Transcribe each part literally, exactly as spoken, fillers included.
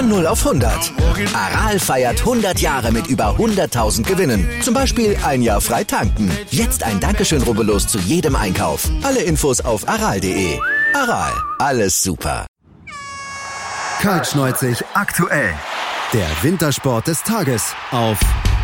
Von null auf hundert. Aral feiert hundert Jahre mit über hunderttausend Gewinnen. Zum Beispiel ein Jahr frei tanken. Jetzt ein Dankeschön, rubbellos zu jedem Einkauf. Alle Infos auf aral punkt de. Aral, alles super. Kaltschneuzig aktuell. Der Wintersport des Tages auf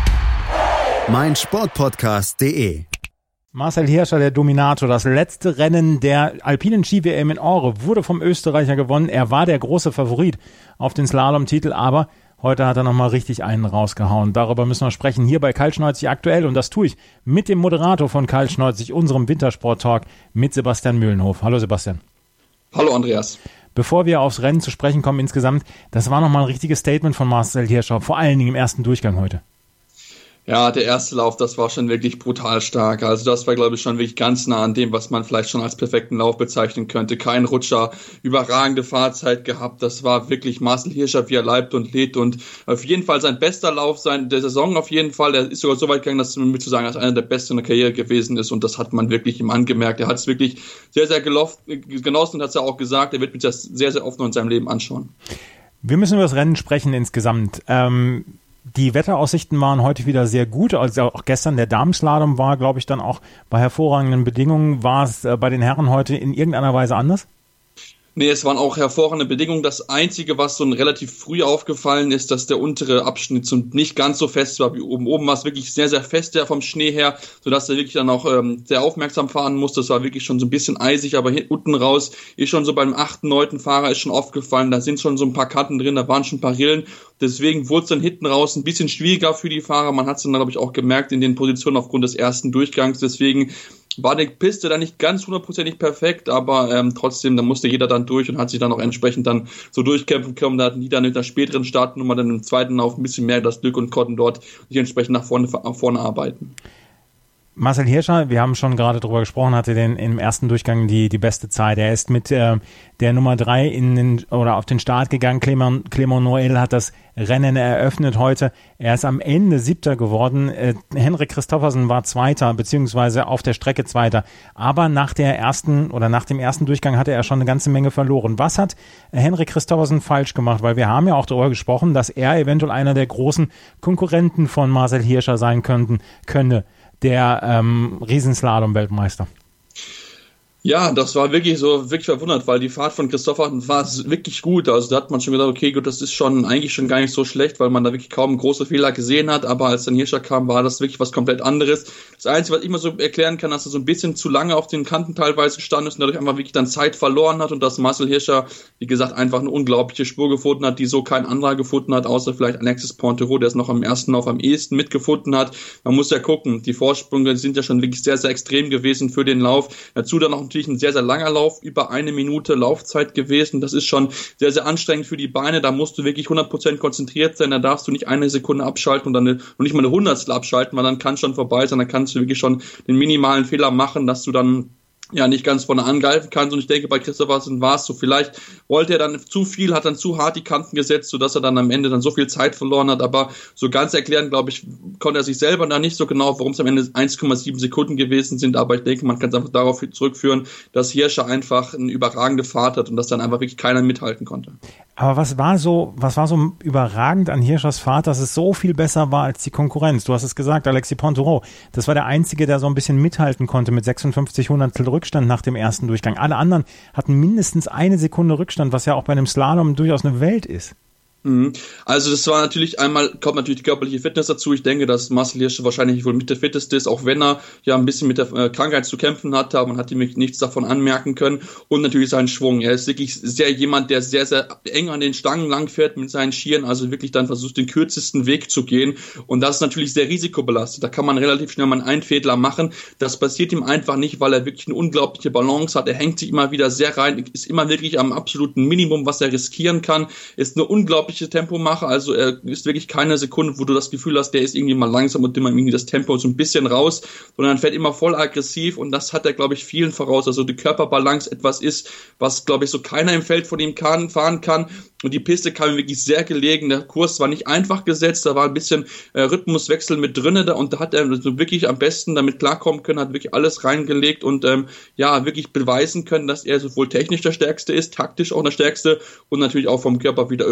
meinsportpodcast punkt de. Marcel Hirscher, der Dominator, das letzte Rennen der alpinen Ski-W M in Åre wurde vom Österreicher gewonnen. Er war der große Favorit auf den Slalom-Titel, aber heute hat er nochmal richtig einen rausgehauen. Darüber müssen wir sprechen hier bei Kaltschneuzig aktuell und das tue ich mit dem Moderator von Kaltschneuzig, unserem Wintersport-Talk mit Sebastian Mühlenhof. Hallo Sebastian. Hallo Andreas. Bevor wir aufs Rennen zu sprechen kommen insgesamt, das war nochmal ein richtiges Statement von Marcel Hirscher, vor allen Dingen im ersten Durchgang heute. Ja, der erste Lauf, das war schon wirklich brutal stark. Also das war, glaube ich, schon wirklich ganz nah an dem, was man vielleicht schon als perfekten Lauf bezeichnen könnte. Kein Rutscher, überragende Fahrzeit gehabt. Das war wirklich Marcel Hirscher, wie er leibt und lebt. Und auf jeden Fall sein bester Lauf sein der Saison auf jeden Fall. Der ist sogar so weit gegangen, dass mit zu sagen, dass einer der besten in der Karriere gewesen ist. Und das hat man wirklich ihm angemerkt. Er hat es wirklich sehr, sehr geloft, genossen und hat es ja auch gesagt. Er wird sich das sehr, sehr oft noch in seinem Leben anschauen. Wir müssen über das Rennen sprechen insgesamt. Ähm Die Wetteraussichten waren heute wieder sehr gut, also auch gestern der Damenslalom war, glaube ich, dann auch bei hervorragenden Bedingungen. War es bei den Herren heute in irgendeiner Weise anders? Nee, es waren auch hervorragende Bedingungen. Das Einzige, was so relativ früh aufgefallen ist, dass der untere Abschnitt so nicht ganz so fest war wie oben. Oben war es wirklich sehr, sehr fest der vom Schnee her, sodass er wirklich dann auch ähm, sehr aufmerksam fahren musste. Das war wirklich schon so ein bisschen eisig, aber hier unten raus ist schon so beim achten, neunten Fahrer ist schon aufgefallen, da sind schon so ein paar Kanten drin, da waren schon ein paar Rillen. Deswegen wurde es dann hinten raus ein bisschen schwieriger für die Fahrer. Man hat es dann, glaube ich, auch gemerkt in den Positionen aufgrund des ersten Durchgangs. Deswegen war die Piste dann nicht ganz hundertprozentig perfekt, aber ähm, trotzdem, da musste jeder dann durch und hat sich dann auch entsprechend dann so durchkämpfen können. Da hatten die dann mit der späteren Startnummer dann im zweiten Lauf ein bisschen mehr das Glück und konnten dort sich entsprechend nach vorne, nach vorne arbeiten. Marcel Hirscher, wir haben schon gerade drüber gesprochen, hatte den im ersten Durchgang die die beste Zeit. Er ist mit äh, der Nummer drei in den oder auf den Start gegangen. Clément, Clément Noël hat das Rennen eröffnet heute. Er ist am Ende Siebter geworden. Äh, Henrik Kristoffersen war Zweiter, beziehungsweise auf der Strecke Zweiter. Aber nach der ersten oder nach dem ersten Durchgang hatte er schon eine ganze Menge verloren. Was hat Henrik Kristoffersen falsch gemacht? Weil wir haben ja auch darüber gesprochen, dass er eventuell einer der großen Konkurrenten von Marcel Hirscher sein könnten, könne. Der ähm, Riesenslalom-Weltmeister. Ja, das war wirklich so, wirklich verwundert, weil die Fahrt von Christopher war wirklich gut. Also da hat man schon gedacht, okay, gut, das ist schon eigentlich schon gar nicht so schlecht, weil man da wirklich kaum große Fehler gesehen hat. Aber als dann Hirscher kam, war das wirklich was komplett anderes. Das Einzige, was ich mal so erklären kann, dass er so ein bisschen zu lange auf den Kanten teilweise gestanden ist und dadurch einfach wirklich dann Zeit verloren hat und dass Marcel Hirscher, wie gesagt, einfach eine unglaubliche Spur gefunden hat, die so kein anderer gefunden hat, außer vielleicht Alexis Pontero, der es noch am ersten Lauf am ehesten mitgefunden hat. Man muss ja gucken, die Vorsprünge sind ja schon wirklich sehr, sehr extrem gewesen für den Lauf. Dazu dann noch natürlich ein sehr, sehr langer Lauf, über eine Minute Laufzeit gewesen. Das ist schon sehr, sehr anstrengend für die Beine. Da musst du wirklich hundert Prozent konzentriert sein. Da darfst du nicht eine Sekunde abschalten und dann eine, und nicht mal eine Hundertstel abschalten, weil dann kann es schon vorbei sein. Dann kannst du wirklich schon den minimalen Fehler machen, dass du dann ja nicht ganz vorne angreifen kannst. Und ich denke, bei Christophersen war es so. Vielleicht wollte er dann zu viel, hat dann zu hart die Kanten gesetzt, sodass er dann am Ende dann so viel Zeit verloren hat. Aber so ganz erklären, glaube ich, konnte er sich selber da nicht so genau, warum es am Ende eins Komma sieben Sekunden gewesen sind. Aber ich denke, man kann es einfach darauf zurückführen, dass Hirscher einfach eine überragende Fahrt hat und dass dann einfach wirklich keiner mithalten konnte. Aber was war so, was war so überragend an Hirschers Fahrt, dass es so viel besser war als die Konkurrenz? Du hast es gesagt, Alexis Pontero. Das war der Einzige, der so ein bisschen mithalten konnte mit sechsundfünfzig Hundertstel Rückstand nach dem ersten Durchgang. Alle anderen hatten mindestens eine Sekunde Rückstand, was ja auch bei einem Slalom durchaus eine Welt ist. Also das war natürlich einmal, kommt natürlich die körperliche Fitness dazu. Ich denke, dass Marcel Hirscher wahrscheinlich wohl mit der fitteste ist, auch wenn er ja ein bisschen mit der äh, Krankheit zu kämpfen hatte, aber man hat ihm nichts davon anmerken können. Und natürlich sein Schwung. Er ist wirklich sehr jemand, der sehr, sehr eng an den Stangen langfährt mit seinen Skiern, also wirklich dann versucht, den kürzesten Weg zu gehen. Und das ist natürlich sehr risikobelastet. Da kann man relativ schnell mal einen Fehler machen. Das passiert ihm einfach nicht, weil er wirklich eine unglaubliche Balance hat. Er hängt sich immer wieder sehr rein, ist immer wirklich am absoluten Minimum, was er riskieren kann, ist eine unglaubliche Tempomacher, also er ist wirklich keine Sekunde, wo du das Gefühl hast, der ist irgendwie mal langsam und immer irgendwie das Tempo so ein bisschen raus, sondern fährt immer voll aggressiv und das hat er, glaube ich, vielen voraus, also die Körperbalance etwas ist, was, glaube ich, so keiner im Feld von ihm kann, fahren kann und die Piste kam ihm wirklich sehr gelegen, der Kurs war nicht einfach gesetzt, da war ein bisschen äh, Rhythmuswechsel mit drinne da, und da hat er so wirklich am besten damit klarkommen können, hat wirklich alles reingelegt und ähm, ja, wirklich beweisen können, dass er sowohl technisch der Stärkste ist, taktisch auch der Stärkste und natürlich auch vom Körper wieder überragend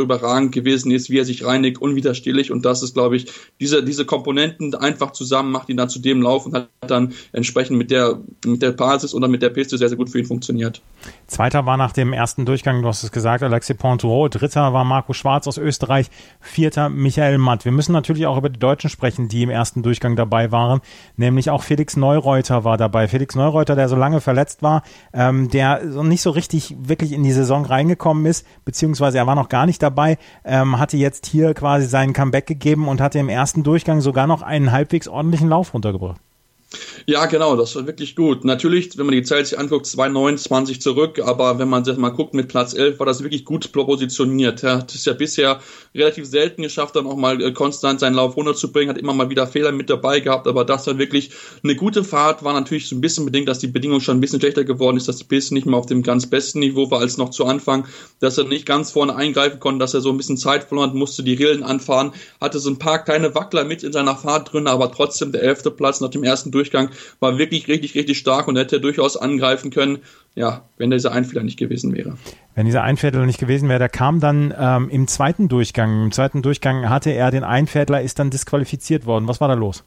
konstant gewesen ist, wie er sich reinigt, unwiderstehlich und das ist, glaube ich, diese, diese Komponenten einfach zusammen macht ihn dann zu dem Lauf und hat dann entsprechend mit der, mit der Basis oder mit der Piste sehr, sehr gut für ihn funktioniert. Zweiter war nach dem ersten Durchgang, du hast es gesagt, Alexis Pointerot, dritter war Marco Schwarz aus Österreich, vierter Michael Matt. Wir müssen natürlich auch über die Deutschen sprechen, die im ersten Durchgang dabei waren, nämlich auch Felix Neureuter war dabei. Felix Neureuter, der so lange verletzt war, ähm, der so nicht so richtig wirklich in die Saison reingekommen ist, beziehungsweise er war noch gar nicht dabei, ähm, hatte jetzt hier quasi seinen Comeback gegeben und hatte im ersten Durchgang sogar noch einen halbwegs ordentlichen Lauf runtergebracht. Ja, genau, das war wirklich gut. Natürlich, wenn man die Zeit sich anguckt, zwei neunundzwanzig zurück, aber wenn man sich mal guckt mit Platz elf, war das wirklich gut positioniert. Er hat es ja bisher relativ selten geschafft, dann auch mal äh, konstant seinen Lauf runterzubringen, hat immer mal wieder Fehler mit dabei gehabt, aber das war wirklich eine gute Fahrt, war natürlich so ein bisschen bedingt, dass die Bedingung schon ein bisschen schlechter geworden ist, dass die Piste nicht mehr auf dem ganz besten Niveau war als noch zu Anfang, dass er nicht ganz vorne eingreifen konnte, dass er so ein bisschen Zeit verloren hat, musste die Rillen anfahren, hatte so ein paar kleine Wackler mit in seiner Fahrt drin, aber trotzdem der elfte Platz nach dem ersten Durchgang war wirklich richtig, richtig stark und hätte durchaus angreifen können, ja, wenn dieser Einfehler nicht gewesen wäre. Wenn dieser Einfädler nicht gewesen wäre, der kam dann ähm, im zweiten Durchgang. Im zweiten Durchgang hatte er den Einfädler, ist dann disqualifiziert worden. Was war da los?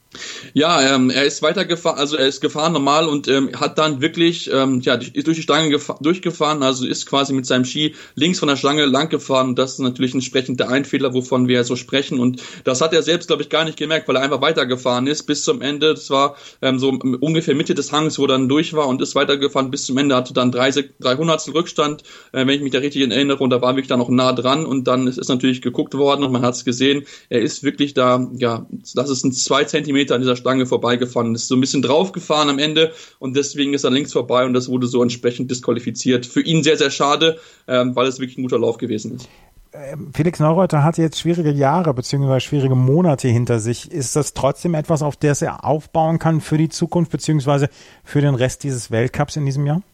Ja, ähm, er ist weitergefahren, also er ist gefahren normal und ähm, hat dann wirklich, ähm, ja, ist durch die Stange gefa- durchgefahren, also ist quasi mit seinem Ski links von der Stange lang gefahren und das ist natürlich entsprechend der Einfehler, wovon wir so sprechen und das hat er selbst, glaube ich, gar nicht gemerkt, weil er einfach weitergefahren ist bis zum Ende, das war ähm, so ungefähr Mitte des Hangs, wo er dann durch war und ist weitergefahren bis zum Ende, hatte dann drei, drei Hundertstel Rückstand, äh, wenn ich mich da richtig erinnere und da war wirklich dann noch nah dran und dann ist es natürlich geguckt worden und man hat es gesehen, er ist wirklich da, ja, das ist ein zwei Zentimeter an dieser Stange vorbeigefahren, ist so ein bisschen draufgefahren am Ende und deswegen ist er links vorbei und das wurde so entsprechend disqualifiziert. Für ihn sehr, sehr schade, ähm, weil es wirklich ein guter Lauf gewesen ist. Felix Neureuter hat jetzt schwierige Jahre bzw. schwierige Monate hinter sich. Ist das trotzdem etwas, auf das er aufbauen kann für die Zukunft bzw. für den Rest dieses Weltcups in diesem Jahr?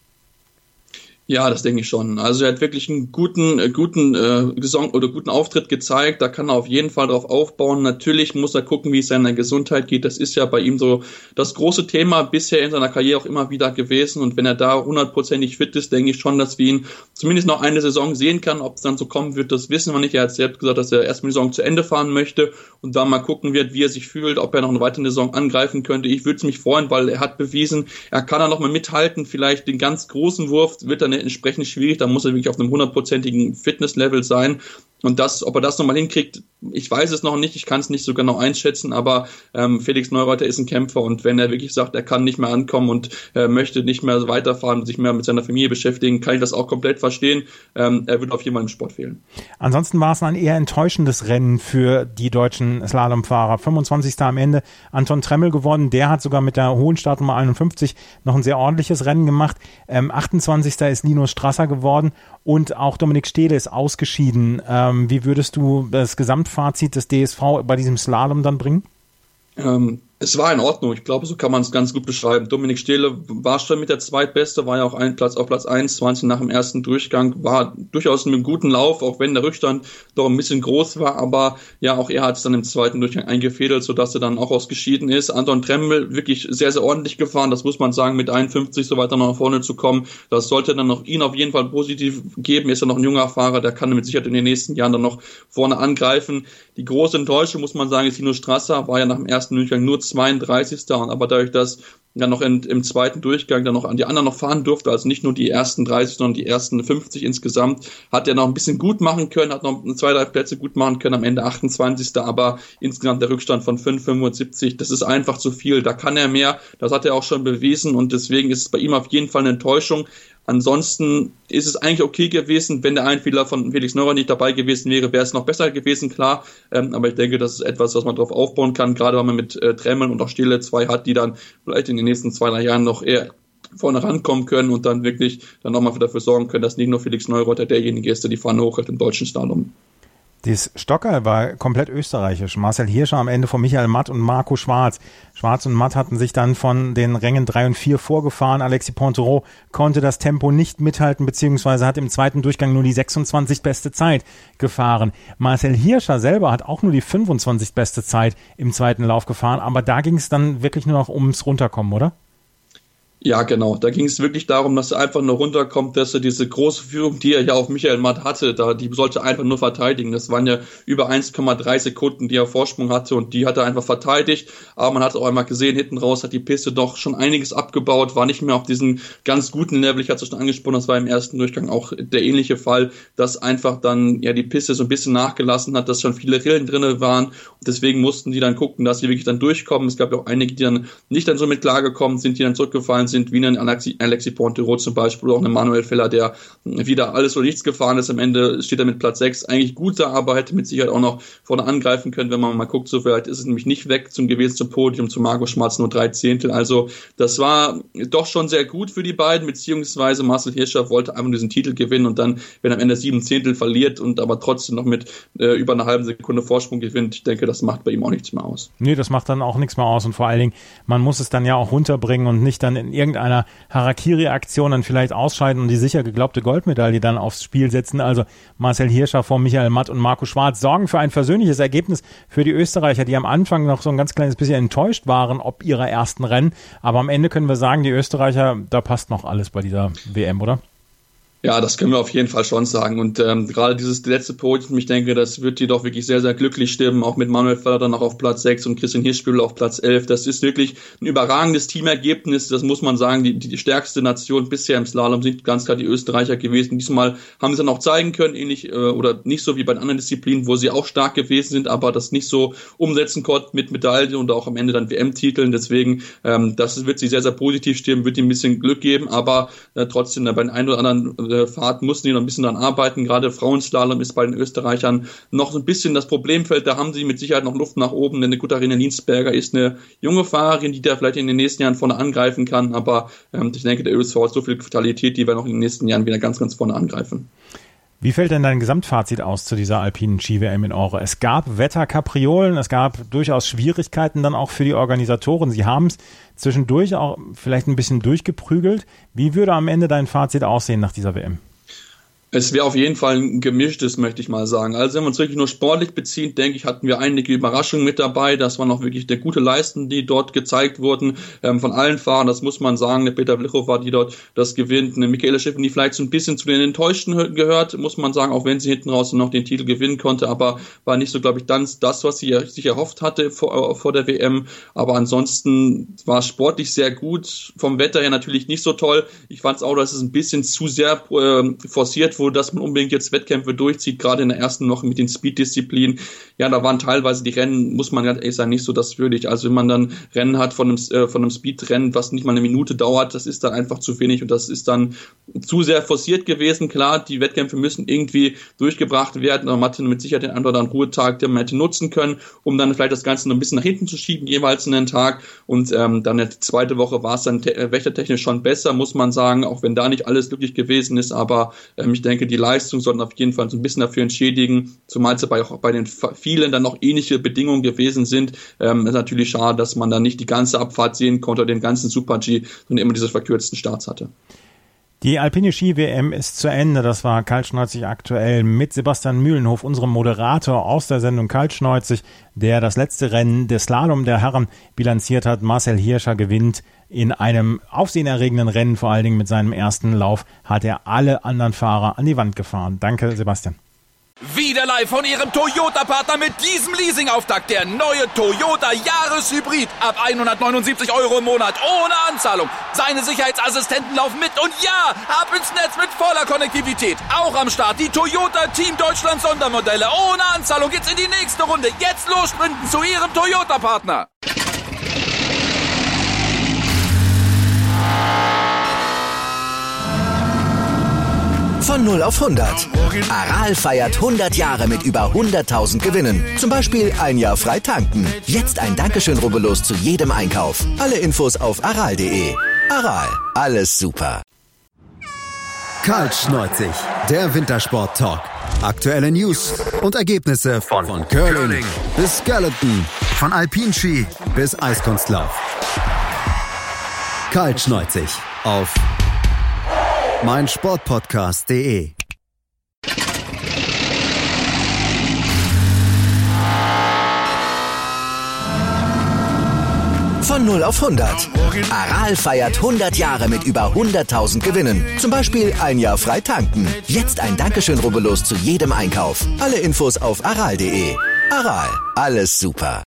Ja, das denke ich schon. Also er hat wirklich einen guten, guten äh, Gesang oder guten Auftritt gezeigt. Da kann er auf jeden Fall drauf aufbauen. Natürlich muss er gucken, wie es seiner Gesundheit geht. Das ist ja bei ihm so das große Thema bisher in seiner Karriere auch immer wieder gewesen. Und wenn er da hundertprozentig fit ist, denke ich schon, dass wir ihn zumindest noch eine Saison sehen können. Ob es dann so kommen wird, das wissen wir nicht. Er hat selbst gesagt, dass er erstmal die Saison zu Ende fahren möchte und da mal gucken wird, wie er sich fühlt, ob er noch eine weitere Saison angreifen könnte. Ich würde es mich freuen, weil er hat bewiesen, er kann da noch mal mithalten. Vielleicht den ganz großen Wurf wird er entsprechend schwierig, da muss er wirklich auf einem hundertprozentigen Fitnesslevel sein und das, ob er das nochmal hinkriegt, ich weiß es noch nicht, ich kann es nicht so genau einschätzen, aber ähm, Felix Neureuter ist ein Kämpfer und wenn er wirklich sagt, er kann nicht mehr ankommen und äh, möchte nicht mehr weiterfahren und sich mehr mit seiner Familie beschäftigen, kann ich das auch komplett verstehen, ähm, er wird auf jeden Fall im Sport fehlen. Ansonsten war es ein eher enttäuschendes Rennen für die deutschen Slalomfahrer. fünfundzwanzigster am Ende Anton Tremmel gewonnen, der hat sogar mit der hohen Startnummer einundfünfzig noch ein sehr ordentliches Rennen gemacht. Ähm, achtundzwanzigster ist Linus Strasser geworden und auch Dominik Stehle ist ausgeschieden. Ähm, wie würdest du das Gesamtfazit des D S V bei diesem Slalom dann bringen? Ähm, es war in Ordnung, ich glaube, so kann man es ganz gut beschreiben. Dominik Stehle war schon mit der Zweitbeste, war ja auch ein Platz auf Platz einundzwanzig nach dem ersten Durchgang, war durchaus mit einem guten Lauf, auch wenn der Rückstand doch ein bisschen groß war, aber ja, auch er hat es dann im zweiten Durchgang eingefädelt, sodass er dann auch ausgeschieden ist. Anton Tremmel wirklich sehr, sehr ordentlich gefahren, das muss man sagen, mit einundfünfzig so weiter noch nach vorne zu kommen. Das sollte dann noch ihn auf jeden Fall positiv geben. Er ist ja noch ein junger Fahrer, der kann mit Sicherheit in den nächsten Jahren dann noch vorne angreifen. Die große Enttäuschung, muss man sagen, ist Linus Strasser, war ja nach dem ersten Durchgang nur zweiunddreißigster aber dadurch, dass ja noch in, im zweiten Durchgang dann noch an die anderen noch fahren durfte, also nicht nur die ersten dreißig, sondern die ersten fünfzig insgesamt, hat er noch ein bisschen gut machen können, hat noch zwei, drei Plätze gut machen können, am Ende achtundzwanzigster aber insgesamt der Rückstand von fünf fünfundsiebzig, das ist einfach zu viel, da kann er mehr, das hat er auch schon bewiesen und deswegen ist es bei ihm auf jeden Fall eine Enttäuschung. Ansonsten ist es eigentlich okay gewesen, wenn der Einfehler von Felix Neureuter nicht dabei gewesen wäre, wäre es noch besser gewesen, klar. Ähm, aber ich denke, das ist etwas, was man drauf aufbauen kann, gerade weil man mit äh, Tremmel und auch Stehle zwei hat, die dann vielleicht in den nächsten zwei, drei Jahren noch eher vorne rankommen können und dann wirklich dann nochmal dafür sorgen können, dass nicht nur Felix Neureuter derjenige ist, der die Fahne hochhält im deutschen Slalom. Das Stockerl war komplett österreichisch. Marcel Hirscher am Ende von Michael Matt und Marco Schwarz. Schwarz und Matt hatten sich dann von den Rängen drei und vier vorgefahren. Alexis Pointerot konnte das Tempo nicht mithalten, beziehungsweise hat im zweiten Durchgang nur die sechsundzwanzig beste Zeit gefahren. Marcel Hirscher selber hat auch nur die fünfundzwanzig beste Zeit im zweiten Lauf gefahren, aber da ging es dann wirklich nur noch ums Runterkommen, oder? Ja, genau. Da ging es wirklich darum, dass er einfach nur runterkommt, dass er diese große Führung, die er ja auf Michael Matt hatte, da die sollte er einfach nur verteidigen. Das waren ja über eins Komma drei Sekunden, die er Vorsprung hatte und die hat er einfach verteidigt. Aber man hat auch einmal gesehen, hinten raus hat die Piste doch schon einiges abgebaut, war nicht mehr auf diesen ganz guten Level. Ich hatte es schon angesprochen, das war im ersten Durchgang auch der ähnliche Fall, dass einfach dann ja die Piste so ein bisschen nachgelassen hat, dass schon viele Rillen drinne waren. Und deswegen mussten die dann gucken, dass sie wirklich dann durchkommen. Es gab ja auch einige, die dann nicht dann so mit klargekommen sind, die dann zurückgefallen sind. sind, wie ein Alexi, Alexi Pontero zum Beispiel, oder auch ein Manuel Feller, der wieder alles oder nichts gefahren ist. Am Ende steht er mit Platz sechs eigentlich gut da, aber hätte mit Sicherheit auch noch vorne angreifen können, wenn man mal guckt, so vielleicht ist es nämlich nicht weg zum gewesen zum Podium, zu Marco Schmalz nur drei Zehntel. Also das war doch schon sehr gut für die beiden, beziehungsweise Marcel Hirscher wollte einfach diesen Titel gewinnen und dann, wenn am Ende sieben Zehntel verliert und aber trotzdem noch mit äh, über einer halben Sekunde Vorsprung gewinnt, ich denke, das macht bei ihm auch nichts mehr aus. Nee, das macht dann auch nichts mehr aus und vor allen Dingen, man muss es dann ja auch runterbringen und nicht dann in irgendeiner Harakiri-Aktion dann vielleicht ausscheiden und die sicher geglaubte Goldmedaille dann aufs Spiel setzen. Also Marcel Hirscher vor Michael Matt und Marco Schwarz sorgen für ein versöhnliches Ergebnis für die Österreicher, die am Anfang noch so ein ganz kleines bisschen enttäuscht waren ob ihrer ersten Rennen. Aber am Ende können wir sagen, die Österreicher, da passt noch alles bei dieser W M, oder? Ja, das können wir auf jeden Fall schon sagen. Und ähm, gerade dieses letzte Podium, ich denke, das wird die doch wirklich sehr, sehr glücklich stimmen. Auch mit Manuel Feller dann noch auf Platz sechs und Christian Hirschbühl auf Platz elf. Das ist wirklich ein überragendes Teamergebnis. Das muss man sagen. Die, die stärkste Nation bisher im Slalom sind ganz klar die Österreicher gewesen. Diesmal haben sie dann auch zeigen können, ähnlich äh, oder nicht so wie bei den anderen Disziplinen, wo sie auch stark gewesen sind, aber das nicht so umsetzen konnten mit Medaillen und auch am Ende dann W M-Titeln. Deswegen, ähm, das wird sie sehr, sehr positiv stimmen, wird ihnen ein bisschen Glück geben, aber äh, trotzdem äh, bei den einen oder anderen äh, Fahrt mussten die noch ein bisschen dran arbeiten. Gerade Frauenslalom ist bei den Österreichern noch so ein bisschen das Problemfeld. Da haben sie mit Sicherheit noch Luft nach oben, denn eine Katharina Liensberger ist eine junge Fahrerin, die da vielleicht in den nächsten Jahren vorne angreifen kann. Aber ähm, ich denke, der Ö S V hat so viel Vitalität, die wir noch in den nächsten Jahren wieder ganz, ganz vorne angreifen. Wie fällt denn dein Gesamtfazit aus zu dieser alpinen Ski-W M in Åre? Es gab Wetterkapriolen, es gab durchaus Schwierigkeiten dann auch für die Organisatoren. Sie haben es zwischendurch auch vielleicht ein bisschen durchgeprügelt. Wie würde am Ende dein Fazit aussehen nach dieser W M? Es wäre auf jeden Fall ein gemischtes, möchte ich mal sagen. Also wenn man es wirklich nur sportlich bezieht, denke ich, hatten wir einige Überraschungen mit dabei. Das waren auch wirklich der gute Leisten, die dort gezeigt wurden, ähm, von allen Fahrern. Das muss man sagen. Der Peter Vlichow war, die dort das gewinnt. Eine Michaela Schiffen, die vielleicht so ein bisschen zu den Enttäuschten gehört, muss man sagen, auch wenn sie hinten raus noch den Titel gewinnen konnte. Aber war nicht so, glaube ich, dann das, was sie sich erhofft hatte vor, vor der W M. Aber ansonsten war es sportlich sehr gut. Vom Wetter her natürlich nicht so toll. Ich fand es auch, dass es ein bisschen zu sehr äh, forciert wurde, dass man unbedingt jetzt Wettkämpfe durchzieht, gerade in der ersten Woche mit den Speed-Disziplinen. Ja, da waren teilweise die Rennen, muss man ganz ehrlich sagen, nicht so das würdig. Also wenn man dann Rennen hat von einem, äh, von einem Speed-Rennen, was nicht mal eine Minute dauert, das ist dann einfach zu wenig und das ist dann zu sehr forciert gewesen. Klar, die Wettkämpfe müssen irgendwie durchgebracht werden, aber man hatte mit Sicherheit den einen oder anderen Ruhetag, den man hätte nutzen können, um dann vielleicht das Ganze noch ein bisschen nach hinten zu schieben, jeweils in den Tag. Und ähm, dann die zweite Woche war es dann te- wächtertechnisch schon besser, muss man sagen, auch wenn da nicht alles glücklich gewesen ist, aber ähm, ich denke, die Leistung sollten auf jeden Fall so ein bisschen dafür entschädigen, zumal es bei, auch bei den vielen dann noch ähnliche Bedingungen gewesen sind. Ähm, ist natürlich schade, dass man dann nicht die ganze Abfahrt sehen konnte, den ganzen Super-G, sondern immer diese verkürzten Starts hatte. Die Alpine Ski-W M ist zu Ende. Das war Kaltschneuzig aktuell mit Sebastian Mühlenhof, unserem Moderator aus der Sendung Kaltschneuzig, der das letzte Rennen des Slalom der Herren bilanziert hat. Marcel Hirscher gewinnt in einem aufsehenerregenden Rennen, vor allen Dingen mit seinem ersten Lauf hat er alle anderen Fahrer an die Wand gefahren. Danke, Sebastian. Wieder live von Ihrem Toyota-Partner mit diesem Leasing-Auftakt. Der neue Toyota Jahreshybrid. Ab hundertneunundsiebzig Euro im Monat. Ohne Anzahlung. Seine Sicherheitsassistenten laufen mit. Und ja, ab ins Netz mit voller Konnektivität. Auch am Start die Toyota Team Deutschland Sondermodelle. Ohne Anzahlung geht's in die nächste Runde. Jetzt los sprinten zu Ihrem Toyota-Partner. Von null auf hundert. Aral feiert hundert Jahre mit über hunderttausend Gewinnen. Zum Beispiel ein Jahr frei tanken. Jetzt ein Dankeschön, rubbellos zu jedem Einkauf. Alle Infos auf aral punkt de. Aral, alles super. Kaltschneuzig, der Wintersport-Talk. Aktuelle News und Ergebnisse von, von Curling, Curling bis Skeleton, von Alpinski bis Eiskunstlauf. Kaltschneuzig auf meinsportpodcast punkt de. Von Von null auf hundert. Aral feiert hundert Jahre mit über hunderttausend Gewinnen. Zum Beispiel ein Jahr frei tanken. Jetzt ein Dankeschön, rubbellos zu jedem Einkauf. Alle Infos auf aral punkt de. Aral, alles super.